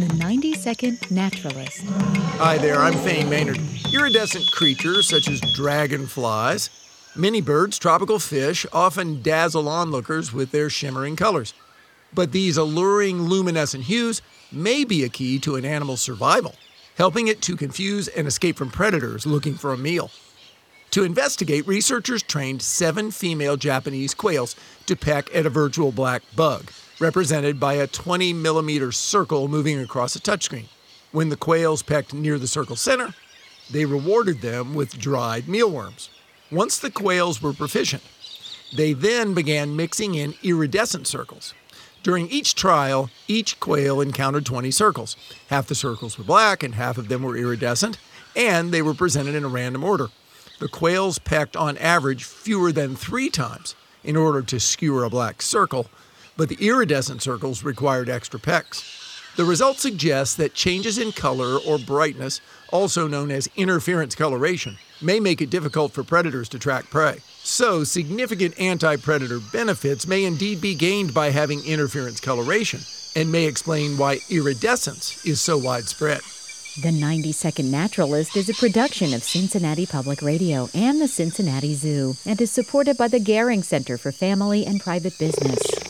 The 90-Second Naturalist. Hi there, I'm Thane Maynard. Iridescent creatures such as dragonflies, many birds, tropical fish often dazzle onlookers with their shimmering colors. But these alluring luminescent hues may be a key to an animal's survival, helping it to confuse and escape from predators looking for a meal. To investigate, researchers trained 7 female Japanese quails to peck at a virtual black bug, represented by a 20-millimeter circle moving across a touchscreen. When the quails pecked near the circle center, they rewarded them with dried mealworms. Once the quails were proficient, they then began mixing in iridescent circles. During each trial, each quail encountered 20 circles. Half the circles were black and half of them were iridescent, and they were presented in a random order. The quails pecked on average fewer than 3 times in order to skewer a black circle, but the iridescent circles required extra pecks. The results suggest that changes in color or brightness, also known as interference coloration, may make it difficult for predators to track prey. So, significant anti-predator benefits may indeed be gained by having interference coloration, and may explain why iridescence is so widespread. The 90-Second Naturalist is a production of Cincinnati Public Radio and the Cincinnati Zoo, and is supported by the Gehring Center for Family and Private Business.